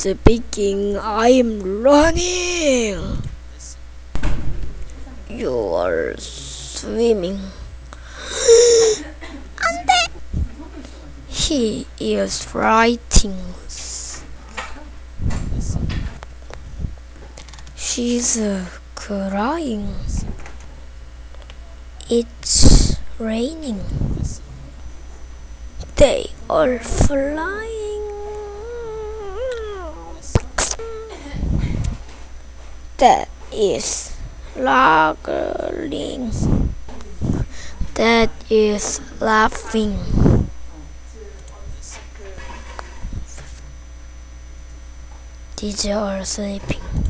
Speaking, I am running. You are swimming. He is writing. She's crying. It's raining. They are flying. That is laughing. That is laughing. These are sleeping.